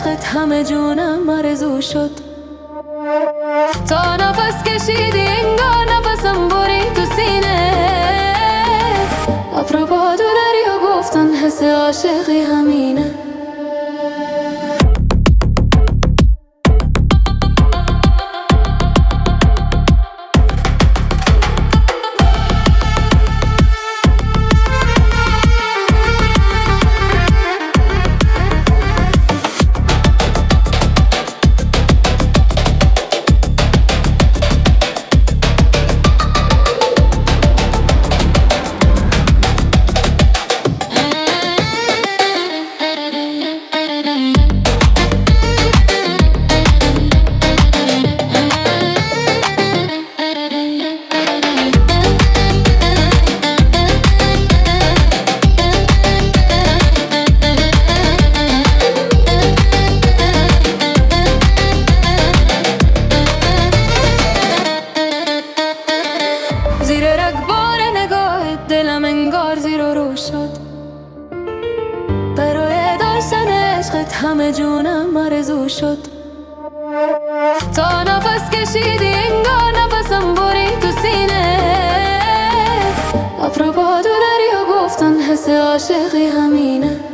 عشقت همه جونم آرزو شد. تا نفس کشیدی انگار نفسم برید تو سینه. ابر باد و دریا گفتن حس عاشقی همینه. زیر رگبار نگاهت دلم انگار زیر و رو شد. برای داشتن عشقت همه جونم آرزو شد. تا نفس کشیدی انگار نفسم برید تو سینه. ابر باد و دریا گفتن حس عاشقی همینه.